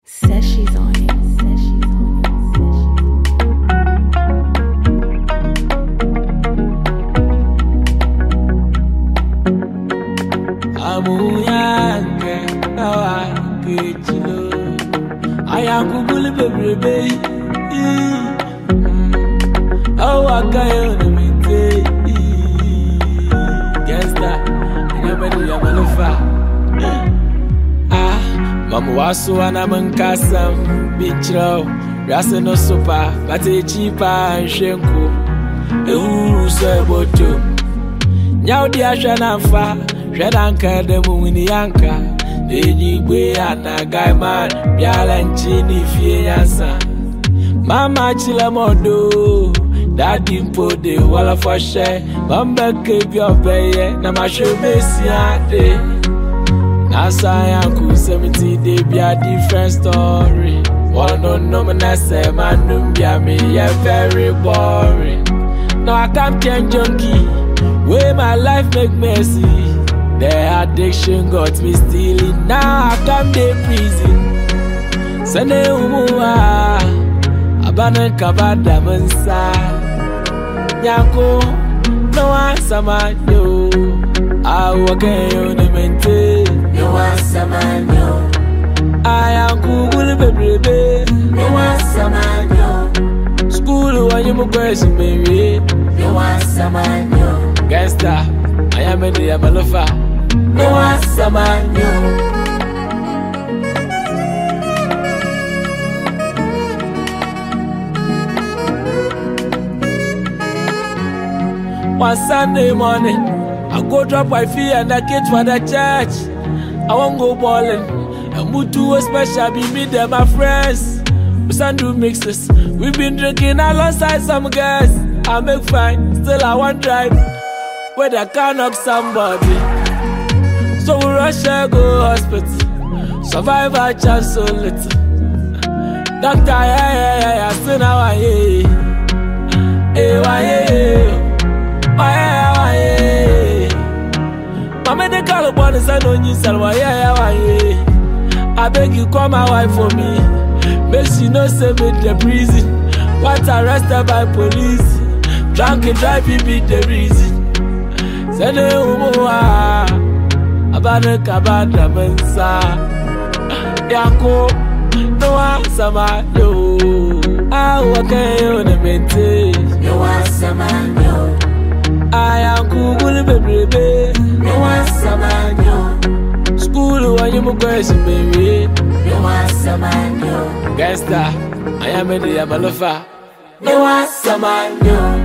Says she's on it. Says she's on it. Amuyanke nawa kechilo ayakubuli baby. Oh, I can't imite. Gangsta, Mama wasu anamankasam bichro rasa no sopa bate chipa nshenko ewu seboto nyaw di ahwe na mfa hwe na nka de mu wini yanka eji gbe anagai man biala nchi ni fie yansa mama chila modo daddy mpo de wala foshe mamba kebi obeye na mashomesi ade Nasayanku 70 they be a different story. One no man say man be me yeah very boring. Now I can't change junkie. Way my life make messy. The addiction got me stealing. Now I can't be prison. Sene umuwa abana kabada mansa. Nyako no answer man yo. I walk in the mente. No answer man yo. I am cool baby. No answer man yo. School when you question baby. No answer man yo. Gangsta, I am in the Amalofa. No answer man yo. One Sunday morning, I go drop my fee and I get for the church. I won't go ballin'. And Mutu was special, be me there, my friends. We stand do mixes. We've been drinking alongside some guys. I make fine, still I want drive. Where I can knock somebody. So we rush and go hospital. Survivor chance so little. Doctor, yeah, still now I Mama de call upon the son on you, Salwa, I beg you, call my wife for me. Make she no say me the prison. What arrested by police. Drunk and drive, you beat the reason. Send a umoa. Abana kabada mensa. Yako, no answer man, yo. I walk on the mente. No answer man yo. I am cool baby. No answer man yo. School when you question baby. No answer man yo. Gangsta, I am in the Amalofa. No answer man yo.